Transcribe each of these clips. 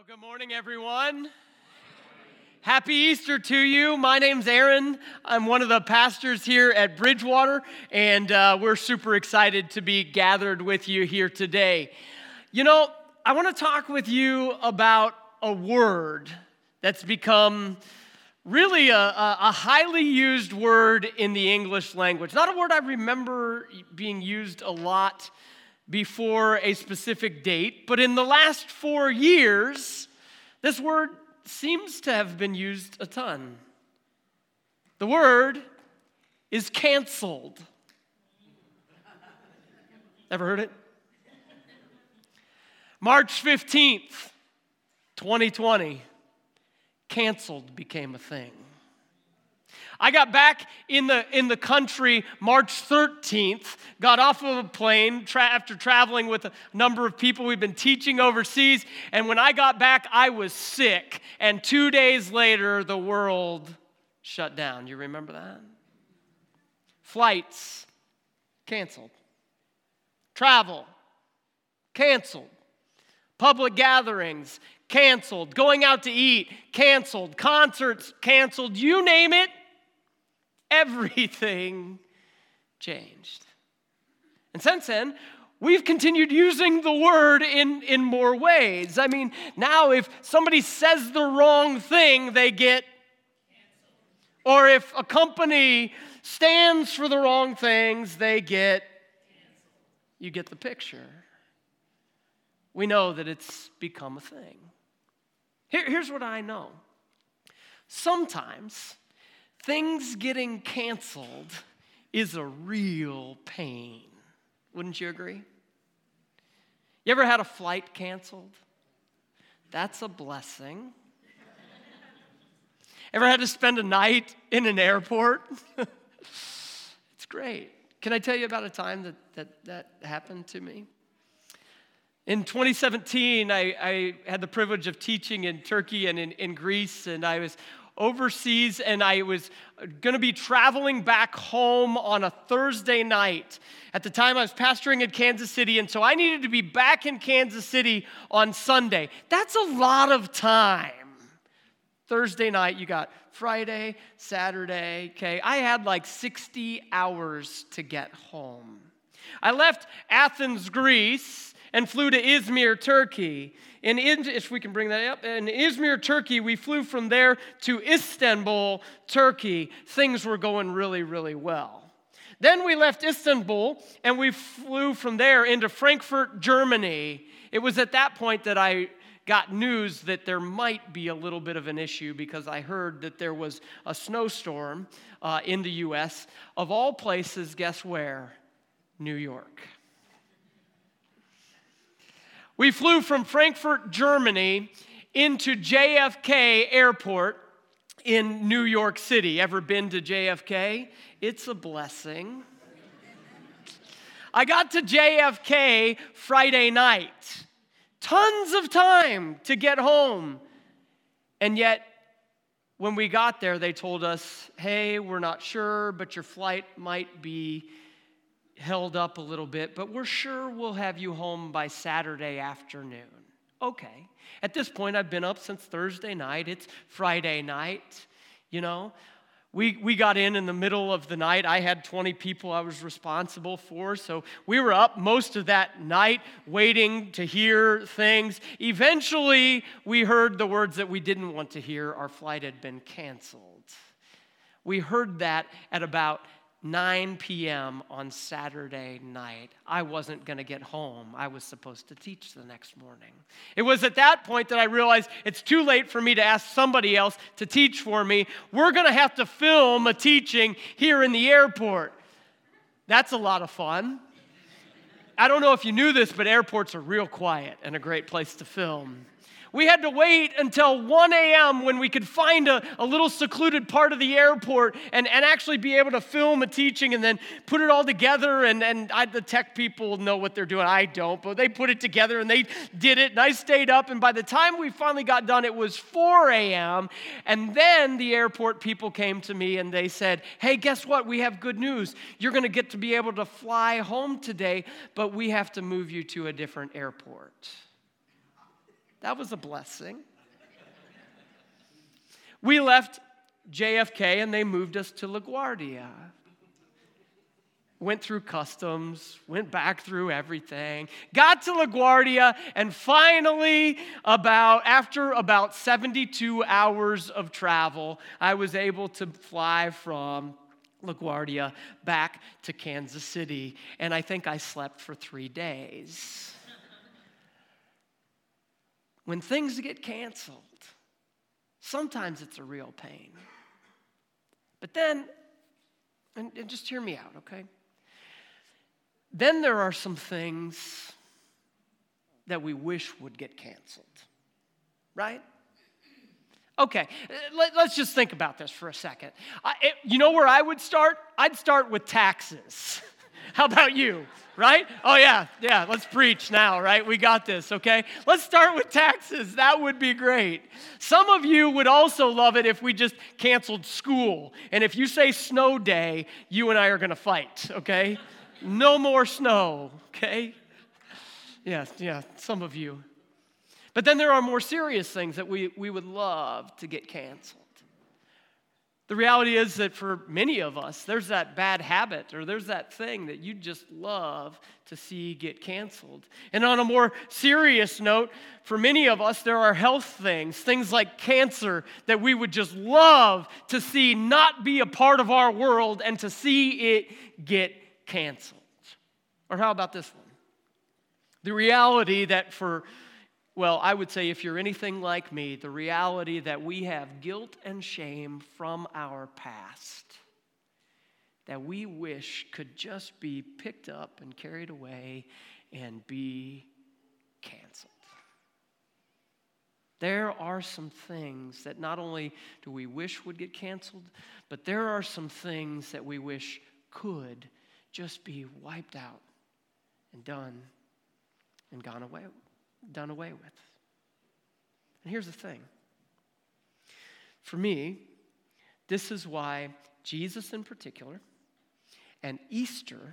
Good morning, everyone. Happy Easter to you. My name's Aaron. I'm one of the pastors here at Bridgewater, and we're super excited to be gathered with you here today. You know, I want to talk with you about a word that's become really a highly used word in the English language. Not a word I remember being used a lot before a specific date, but in the last 4 years, this word seems to have been used a ton. The word is canceled. Ever heard it? March 15th, 2020, canceled became a thing. I got back in the country March 13th, got off of a plane after traveling with a number of people. We've been teaching overseas, and when I got back, I was sick. And 2 days later, the world shut down. You remember that? Flights canceled. Travel canceled. Public gatherings canceled. Going out to eat canceled. Concerts canceled. You name it. Everything changed. And since then, we've continued using the word in more ways. I mean, now if somebody says the wrong thing, they get canceled. Or if a company stands for the wrong things, they get canceled. You get the picture. We know that it's become a thing. Here's what I know. Sometimes things getting canceled is a real pain. Wouldn't you agree? You ever had a flight canceled? That's a blessing. Ever had to spend a night in an airport? It's great. Can I tell you about a time that happened to me? In 2017, I had the privilege of teaching in Turkey and in Greece, and I was overseas, and I was going to be traveling back home on a Thursday night. At the time, I was pastoring in Kansas City, and so I needed to be back in Kansas City on Sunday. That's a lot of time. Thursday night, you got Friday, Saturday, okay? I had like 60 hours to get home. I left Athens, Greece, and flew to Izmir, Turkey. If we can bring that up, in Izmir, Turkey, we flew from there to Istanbul, Turkey. Things were going really, really well. Then we left Istanbul, and we flew from there into Frankfurt, Germany. It was at that point that I got news that there might be a little bit of an issue because I heard that there was a snowstorm in the U.S. Of all places, guess where? New York. We flew from Frankfurt, Germany, into JFK Airport in New York City. Ever been to JFK? It's a blessing. I got to JFK Friday night. Tons of time to get home. And yet, when we got there, they told us, hey, we're not sure, but your flight might be held up a little bit, but we're sure we'll have you home by Saturday afternoon. Okay. At this point, I've been up since Thursday night. It's Friday night, you know. We got in the middle of the night. I had 20 people I was responsible for, so we were up most of that night waiting to hear things. Eventually, we heard the words that we didn't want to hear. Our flight had been canceled. We heard that at about 9 p.m. on Saturday night. I wasn't going to get home. I was supposed to teach the next morning. It was at that point that I realized it's too late for me to ask somebody else to teach for me. We're going to have to film a teaching here in the airport. That's a lot of fun. I don't know if you knew this, but airports are real quiet and a great place to film. We had to wait until 1 a.m. when we could find a little secluded part of the airport and actually be able to film a teaching and then put it all together. And the tech people know what they're doing. I don't, but they put it together and they did it. And I stayed up. And by the time we finally got done, it was 4 a.m. And then the airport people came to me and they said, hey, guess what? We have good news. You're going to get to be able to fly home today, but we have to move you to a different airport. That was a blessing. We left JFK and they moved us to LaGuardia. Went through customs, went back through everything, got to LaGuardia, and finally, after about 72 hours of travel, I was able to fly from LaGuardia back to Kansas City, and I think I slept for 3 days. When things get canceled, sometimes it's a real pain. But then, and just hear me out, okay? Then there are some things that we wish would get canceled, right? Okay, let's just think about this for a second. You know where I would start? I'd start with taxes. How about you, right? Oh, yeah, let's preach now, right? We got this, okay? Let's start with taxes. That would be great. Some of you would also love it if we just canceled school. And if you say snow day, you and I are going to fight, okay? No more snow, okay? Yeah, some of you. But then there are more serious things that we would love to get canceled. The reality is that for many of us, there's that bad habit or there's that thing that you just love to see get canceled. And on a more serious note, for many of us, there are health things like cancer, that we would just love to see not be a part of our world and to see it get canceled. Or how about this one? The reality that I would say if you're anything like me, the reality that we have guilt and shame from our past that we wish could just be picked up and carried away and be canceled. There are some things that not only do we wish would get canceled, but there are some things that we wish could just be wiped out and done away with. And here's the thing. For me, this is why Jesus in particular and Easter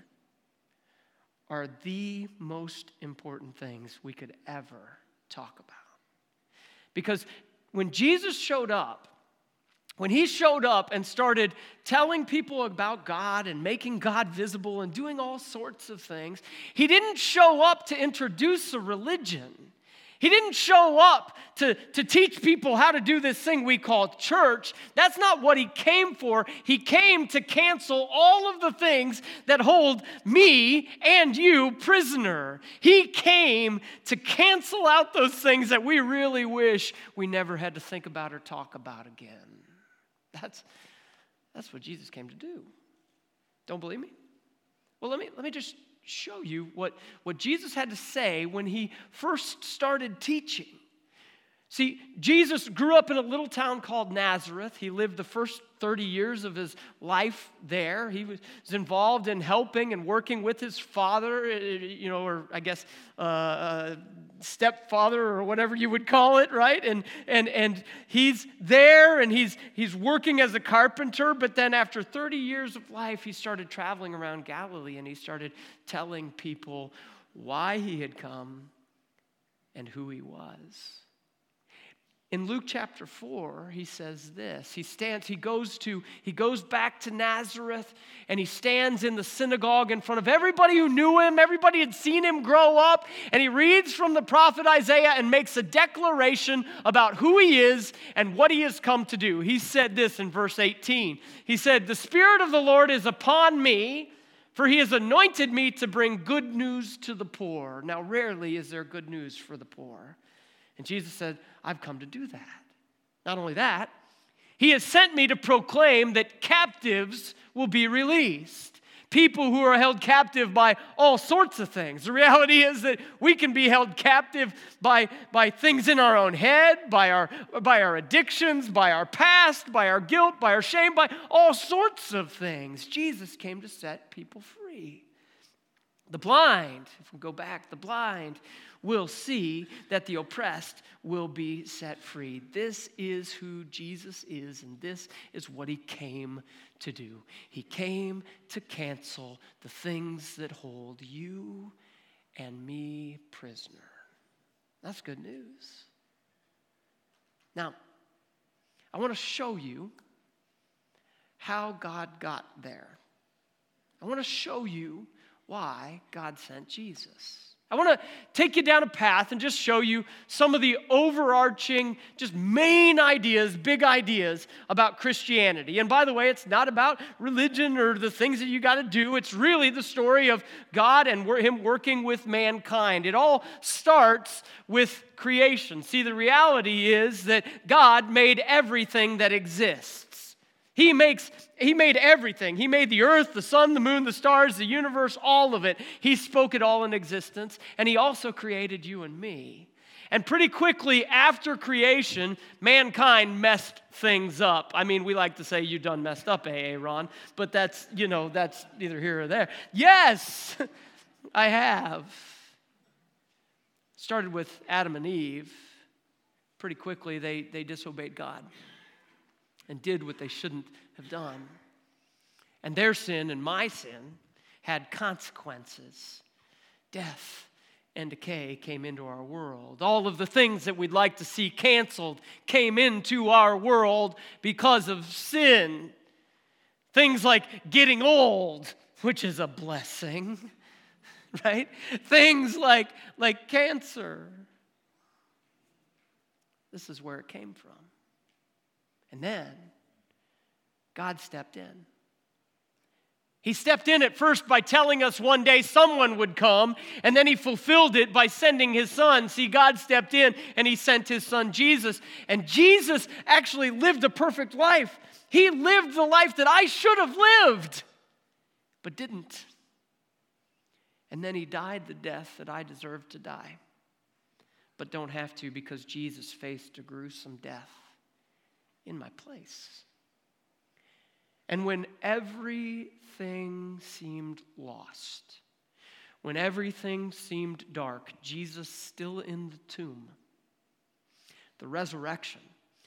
are the most important things we could ever talk about. Because when Jesus showed up, when he showed up and started telling people about God and making God visible and doing all sorts of things, he didn't show up to introduce a religion. He didn't show up to teach people how to do this thing we call church. That's not what he came for. He came to cancel all of the things that hold me and you prisoner. He came to cancel out those things that we really wish we never had to think about or talk about again. That's what Jesus came to do. Don't believe me? Well, let me just show you what Jesus had to say when he first started teaching. See, Jesus grew up in a little town called Nazareth. He lived the first 30 years of his life there. He was involved in helping and working with his father, or I guess stepfather or whatever you would call it, right? And he's there and he's working as a carpenter, but then after 30 years of life, he started traveling around Galilee and he started telling people why he had come and who he was. In Luke chapter 4, he says this. He goes back to Nazareth, and he stands in the synagogue in front of everybody who knew him. Everybody had seen him grow up, and he reads from the prophet Isaiah and makes a declaration about who he is and what he has come to do. He said this in verse 18. He said, "The Spirit of the Lord is upon me, for he has anointed me to bring good news to the poor." Now, rarely is there good news for the poor. And Jesus said, I've come to do that. Not only that, he has sent me to proclaim that captives will be released. People who are held captive by all sorts of things. The reality is that we can be held captive by things in our own head, by our addictions, by our past, by our guilt, by our shame, by all sorts of things. Jesus came to set people free. The blind, if we go back, the blind will see that the oppressed will be set free. This is who Jesus is, and this is what he came to do. He came to cancel the things that hold you and me prisoner. That's good news. Now, I want to show you how God got there. I want to show you why God sent Jesus. I want to take you down a path and just show you some of the overarching, just main ideas, big ideas about Christianity. And by the way, it's not about religion or the things that you got to do. It's really the story of God and Him working with mankind. It all starts with creation. See, the reality is that God made everything that exists. He made everything. He made the earth, the sun, the moon, the stars, the universe, all of it. He spoke it all in existence. And He also created you and me. And pretty quickly after creation, mankind messed things up. I mean, we like to say, you done messed up, Ron. But that's neither here or there. Yes, I have. Started with Adam and Eve. Pretty quickly, they disobeyed God and did what they shouldn't have done. And their sin and my sin had consequences. Death and decay came into our world. All of the things that we'd like to see canceled came into our world because of sin. Things like getting old, which is a blessing, right? Things like cancer. This is where it came from. And then God stepped in. He stepped in at first by telling us one day someone would come, and then He fulfilled it by sending His Son. See, God stepped in and He sent His Son Jesus, and Jesus actually lived a perfect life. He lived the life that I should have lived, but didn't. And then He died the death that I deserved to die, but don't have to because Jesus faced a gruesome death in my place. And when everything seemed lost, when everything seemed dark, Jesus still in the tomb, the resurrection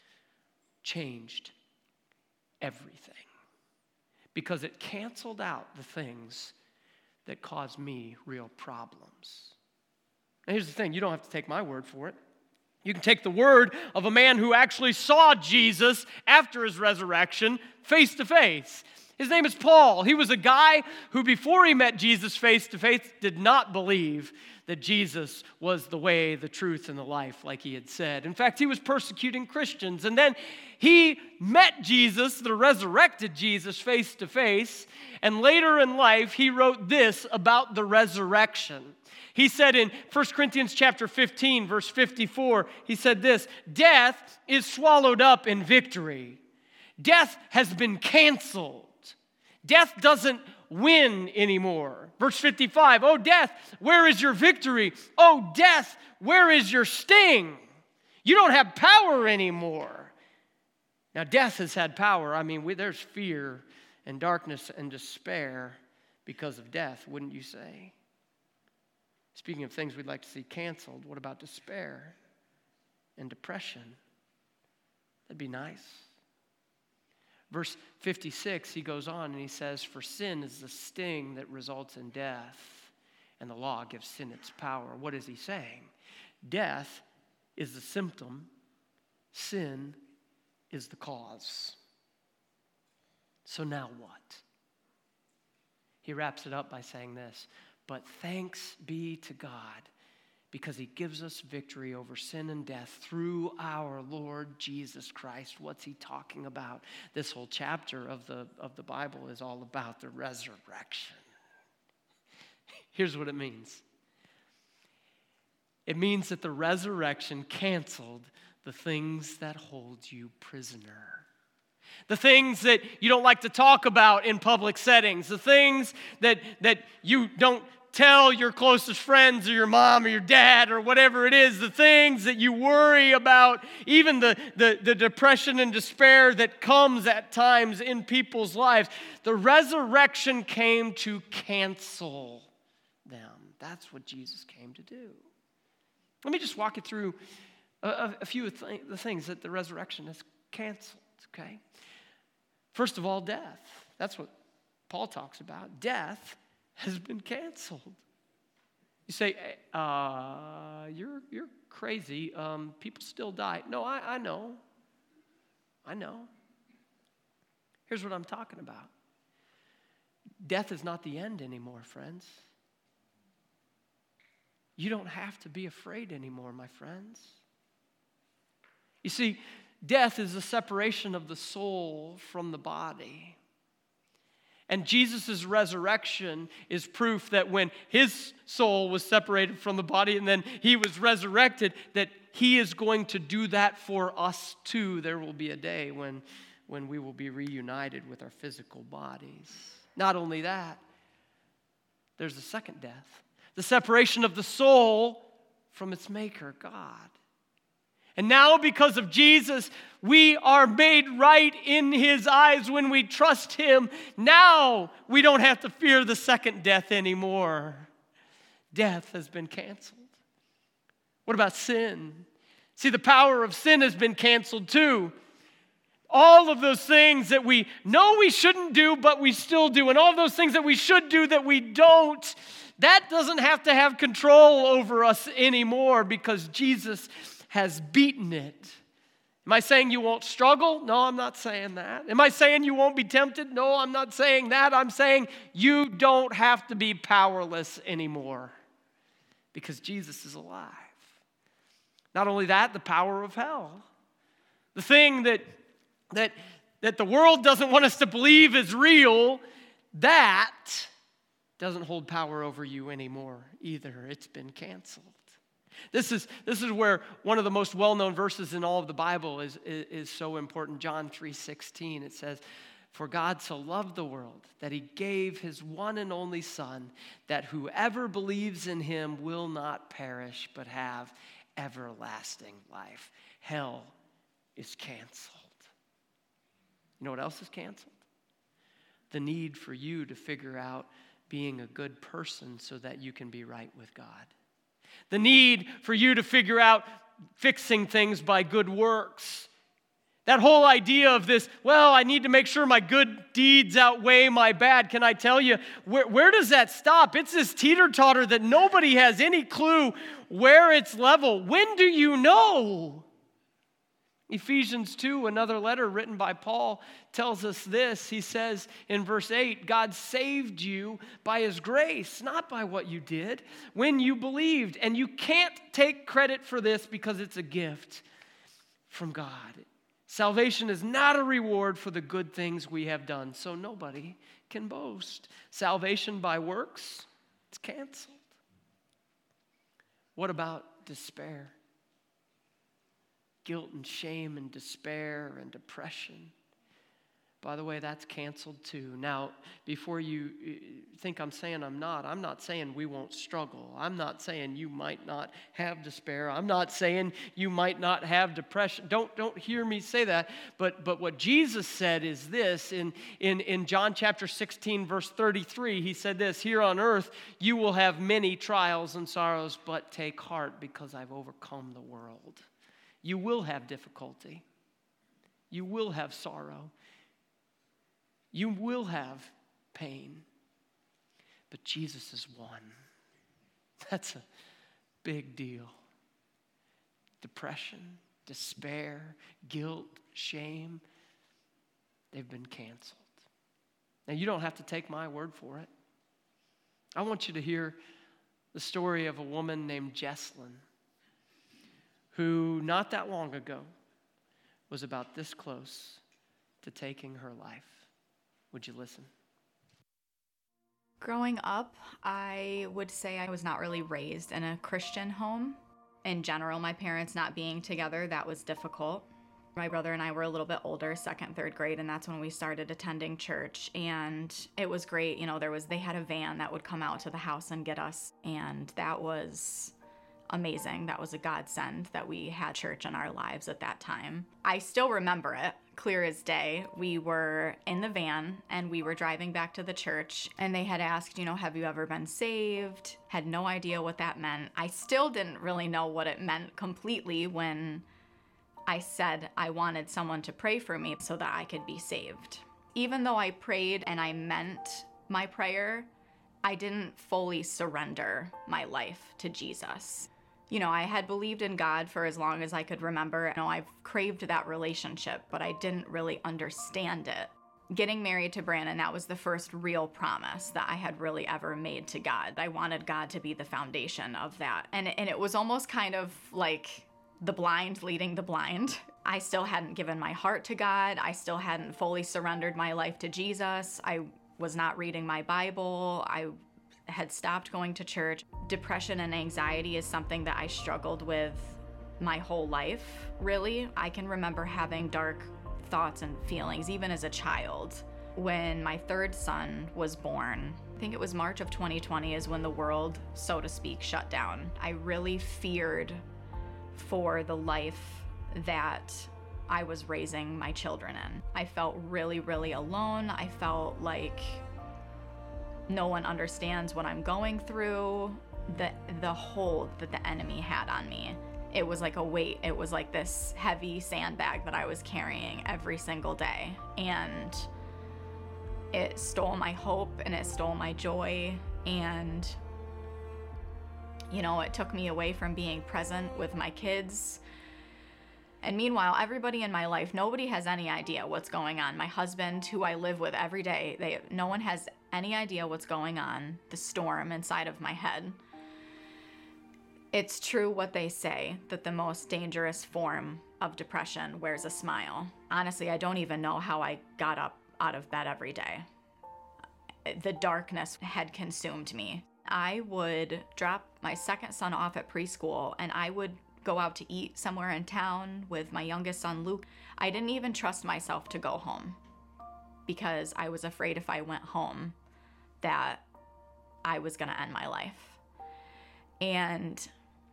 changed everything because it canceled out the things that caused me real problems. Now here's the thing, you don't have to take my word for it. You can take the word of a man who actually saw Jesus after His resurrection face to face. His name is Paul. He was a guy who, before he met Jesus face to face, did not believe that Jesus was the way, the truth, and the life, like he had said. In fact, he was persecuting Christians. And then he met Jesus, the resurrected Jesus, face to face. And later in life, he wrote this about the resurrection. He said in 1 Corinthians chapter 15, verse 54, he said this, "Death is swallowed up in victory. Death has been canceled. Death doesn't win anymore." Verse 55, "Oh, death, where is your victory? Oh, death, where is your sting? You don't have power anymore." Now, death has had power. I mean, there's fear and darkness and despair because of death, wouldn't you say? Speaking of things we'd like to see canceled, what about despair and depression? That'd be nice. Verse 56, he goes on and he says, "For sin is the sting that results in death, and the law gives sin its power." What is he saying? Death is the symptom, sin is the cause. So now what? He wraps it up by saying this, "But thanks be to God, because He gives us victory over sin and death through our Lord Jesus Christ." What's he talking about? This whole chapter of the Bible is all about the resurrection. Here's what it means. It means that the resurrection canceled the things that hold you prisoner. The things that you don't like to talk about in public settings. The things that you don't tell your closest friends or your mom or your dad or whatever it is. The things that you worry about. Even the depression and despair that comes at times in people's lives. The resurrection came to cancel them. That's what Jesus came to do. Let me just walk you through a few of the things that the resurrection has canceled, okay? First of all, death. That's what Paul talks about. Death has been canceled. You say, you're crazy. People still die. No, I know. I know. Here's what I'm talking about. Death is not the end anymore, friends. You don't have to be afraid anymore, my friends. You see, death is a separation of the soul from the body. And Jesus' resurrection is proof that when his soul was separated from the body and then he was resurrected, that he is going to do that for us too. There will be a day when we will be reunited with our physical bodies. Not only that, there's a second death. The separation of the soul from its maker, God. And now because of Jesus, we are made right in his eyes when we trust him. Now we don't have to fear the second death anymore. Death has been canceled. What about sin? See, the power of sin has been canceled too. All of those things that we know we shouldn't do, but we still do, and all of those things that we should do that we don't, that doesn't have to have control over us anymore because Jesus has beaten it. Am I saying you won't struggle? No, I'm not saying that. Am I saying you won't be tempted? No, I'm not saying that. I'm saying you don't have to be powerless anymore because Jesus is alive. Not only that, the power of hell. The thing that the world doesn't want us to believe is real, that doesn't hold power over you anymore either. It's been canceled. This is where one of the most well-known verses in all of the Bible is so important. John 3:16, it says, "For God so loved the world that he gave his one and only Son, that whoever believes in him will not perish but have everlasting life." Hell is canceled. You know what else is canceled? The need for you to figure out being a good person so that you can be right with God. The need for you to figure out fixing things by good works. That whole idea of this, well, I need to make sure my good deeds outweigh my bad. Can I tell you, where does that stop? It's this teeter-totter that nobody has any clue where it's level. When do you know? Ephesians 2, another letter written by Paul, tells us this. He says in verse 8, God saved you by his grace, not by what you did when you believed. And you can't take credit for this because it's a gift from God. Salvation is not a reward for the good things we have done, so nobody can boast. Salvation by works, it's canceled. What about despair? Guilt and shame and despair and depression. By the way, that's canceled too. Now, before you think I'm not saying we won't struggle. I'm not saying you might not have despair. I'm not saying you might not have depression. Don't hear me say that. But what Jesus said is this, in John chapter 16, verse 33, he said this, "Here on earth you will have many trials and sorrows, but take heart because I've overcome the world." You will have difficulty. You will have sorrow. You will have pain. But Jesus has won. That's a big deal. Depression, despair, guilt, shame, they've been canceled. Now, you don't have to take my word for it. I want you to hear the story of a woman named Jesslyn, who not that long ago was about this close to taking her life. Would you listen? Growing up, I would say I was not really raised in a Christian home. In general, my parents not being together, that was difficult. My brother and I were a little bit older, 2nd, 3rd grade, and that's when we started attending church. And it was great. You know, they had a van that would come out to the house and get us. And that was amazing. That was a godsend that we had church in our lives at that time. I still remember it clear as day. We were in the van and we were driving back to the church, and they had asked, have you ever been saved? Had no idea what that meant. I still didn't really know what it meant completely when I said I wanted someone to pray for me so that I could be saved. Even though I prayed and I meant my prayer, I didn't fully surrender my life to Jesus. I had believed in God for as long as I could remember. I've craved that relationship, but I didn't really understand it. Getting married to Brandon, that was the first real promise that I had really ever made to God. I wanted God to be the foundation of that. And it was almost kind of like the blind leading the blind. I still hadn't given my heart to God. I still hadn't fully surrendered my life to Jesus. I was not reading my Bible. I had stopped going to church. Depression and anxiety is something that I struggled with my whole life, really. I can remember having dark thoughts and feelings even as a child. When my third son was born, I think it was March of 2020 is when the world, so to speak, shut down. I really feared for the life that I was raising my children in. I felt really, really alone. I felt like no one understands what I'm going through. The hold that the enemy had on me, it was like a weight. It was like this heavy sandbag that I was carrying every single day. And it stole my hope and it stole my joy. And, it took me away from being present with my kids. And meanwhile, everybody in my life, nobody has any idea what's going on. My husband, who I live with every day, no one has any idea what's going on, the storm inside of my head. It's true what they say, that the most dangerous form of depression wears a smile. Honestly, I don't even know how I got up out of bed every day. The darkness had consumed me. I would drop my second son off at preschool, and I would go out to eat somewhere in town with my youngest son, Luke. I didn't even trust myself to go home because I was afraid if I went home that I was going to end my life. And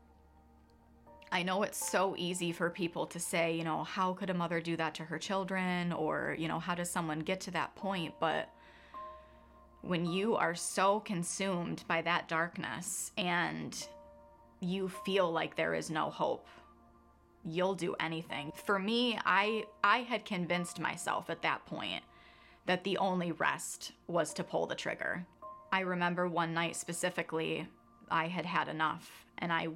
I know it's so easy for people to say, how could a mother do that to her children? Or, how does someone get to that point? But when you are so consumed by that darkness and you feel like there is no hope, you'll do anything. For me, I had convinced myself at that point that the only rest was to pull the trigger. I remember one night specifically, I had had enough, and I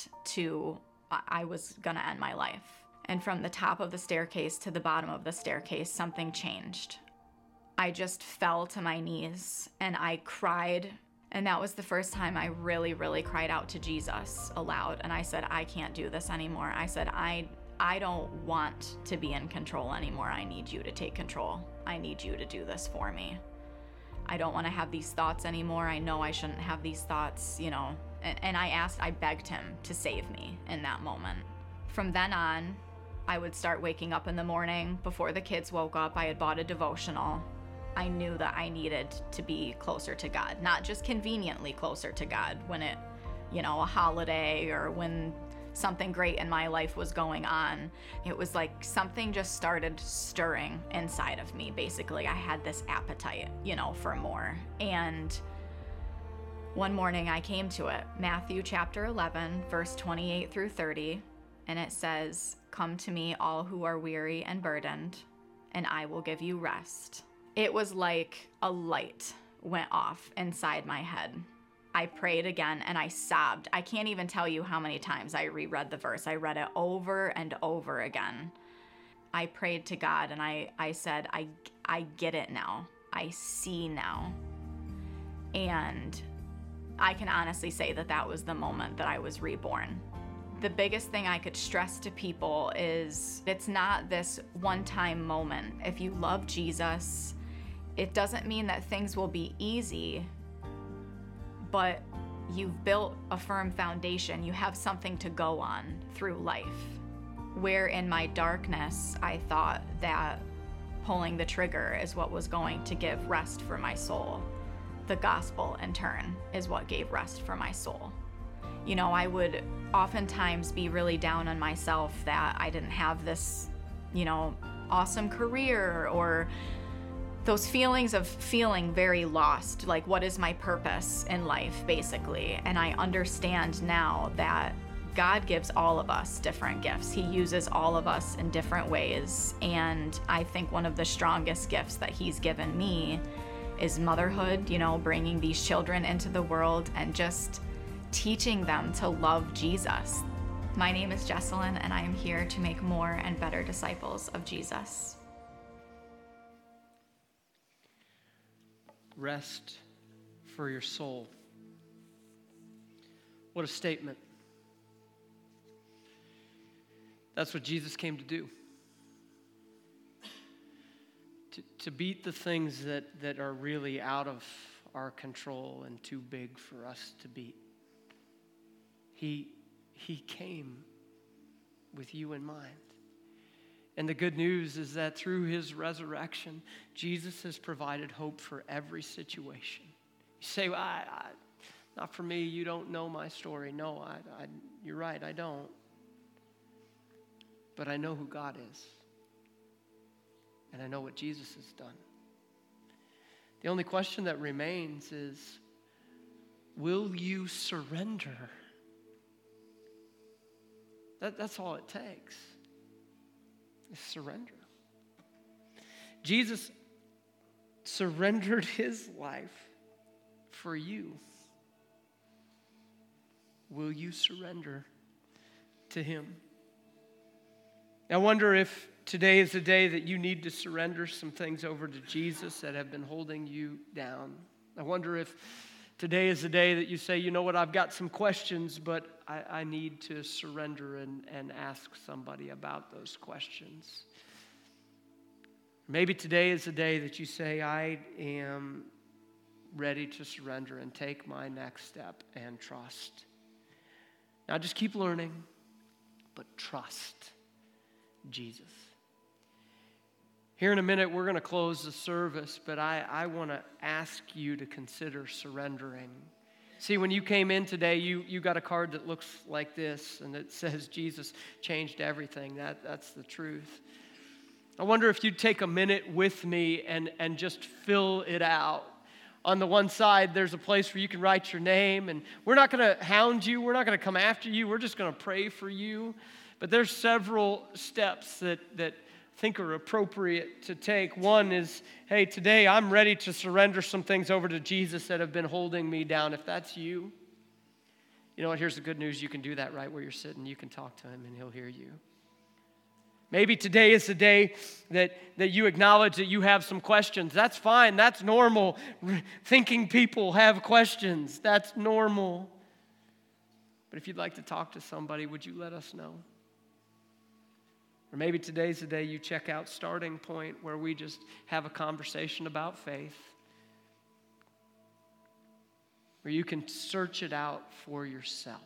was gonna end my life. And from the top of the staircase to the bottom of the staircase, something changed. I just fell to my knees and I cried. And that was the first time I really, really cried out to Jesus aloud. And I said, I can't do this anymore. I said, I don't want to be in control anymore. I need you to take control. I need you to do this for me. I don't want to have these thoughts anymore. I know I shouldn't have these thoughts, And I begged him to save me in that moment. From then on, I would start waking up in the morning. Before the kids woke up, I had bought a devotional. I knew that I needed to be closer to God, not just conveniently closer to God when a holiday or when something great in my life was going on. It was like something just started stirring inside of me. Basically, I had this appetite, for more. And one morning I came to it, Matthew chapter 11, verse 28 through 30, and it says, "Come to me, all who are weary and burdened, and I will give you rest." It was like a light went off inside my head. I prayed again and I sobbed. I can't even tell you how many times I reread the verse. I read it over and over again. I prayed to God and I said, I get it now. I see now. And I can honestly say that was the moment that I was reborn. The biggest thing I could stress to people is it's not this one-time moment. If you love Jesus, it doesn't mean that things will be easy, but you've built a firm foundation. You have something to go on through life. Where in my darkness, I thought that pulling the trigger is what was going to give rest for my soul. The gospel, in turn, is what gave rest for my soul. I would oftentimes be really down on myself that I didn't have this, awesome career, or those feelings of feeling very lost, like what is my purpose in life, basically. And I understand now that God gives all of us different gifts. He uses all of us in different ways. And I think one of the strongest gifts that he's given me is motherhood, bringing these children into the world and just teaching them to love Jesus. My name is Jesselyn, and I am here to make more and better disciples of Jesus. Rest for your soul. What a statement. That's what Jesus came to do. To beat the things that are really out of our control and too big for us to beat. He came with you in mind. And the good news is that through his resurrection, Jesus has provided hope for every situation. You say, well, not for me, you don't know my story. No, you're right, I don't. But I know who God is. And I know what Jesus has done. The only question that remains is, will you surrender? That's all it takes, is surrender. Jesus surrendered his life for you. Will you surrender to him? I wonder if today is the day that you need to surrender some things over to Jesus that have been holding you down. I wonder if today is the day that you say, you know what, I've got some questions, but I need to surrender and ask somebody about those questions. Maybe today is the day that you say, I am ready to surrender and take my next step and trust. Not just keep learning, but trust Jesus. Here in a minute, we're going to close the service, but I want to ask you to consider surrendering. See, when you came in today, you got a card that looks like this, and it says, Jesus changed everything. That's the truth. I wonder if you'd take a minute with me and just fill it out. On the one side, there's a place where you can write your name, and we're not going to hound you. We're not going to come after you. We're just going to pray for you. But there's several steps that I think are appropriate to take. One is, hey, today I'm ready to surrender some things over to Jesus that have been holding me down. If that's you, you know what? Here's the good news. You can do that right where you're sitting. You can talk to him, and he'll hear you. Maybe today is the day that you acknowledge that you have some questions. That's fine. That's normal. Thinking people have questions. That's normal. But if you'd like to talk to somebody, would you let us know? Or maybe today's the day you check out Starting Point, where we just have a conversation about faith, where you can search it out for yourself.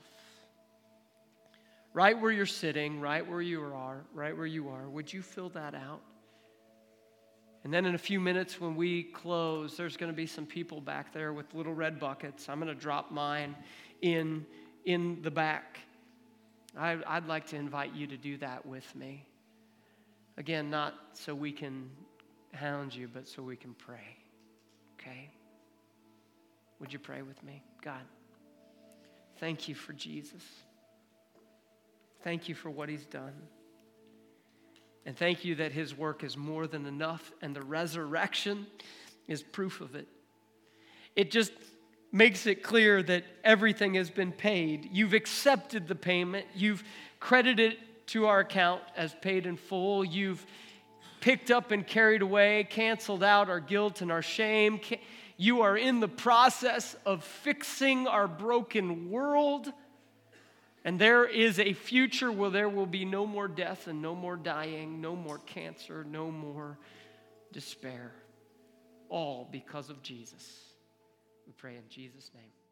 Right where you're sitting, right where you are, would you fill that out? And then in a few minutes when we close, there's going to be some people back there with little red buckets. I'm going to drop mine in the back. I'd like to invite you to do that with me. Again, not so we can hound you, but so we can pray. Okay? Would you pray with me? God, thank you for Jesus. Thank you for what he's done. And thank you that his work is more than enough, and the resurrection is proof of it. It just makes it clear that everything has been paid. You've accepted the payment. You've credited it to our account as paid in full. You've picked up and carried away, canceled out our guilt and our shame. You are in the process of fixing our broken world. And there is a future where there will be no more death and no more dying, no more cancer, no more despair. All because of Jesus. We pray in Jesus' name.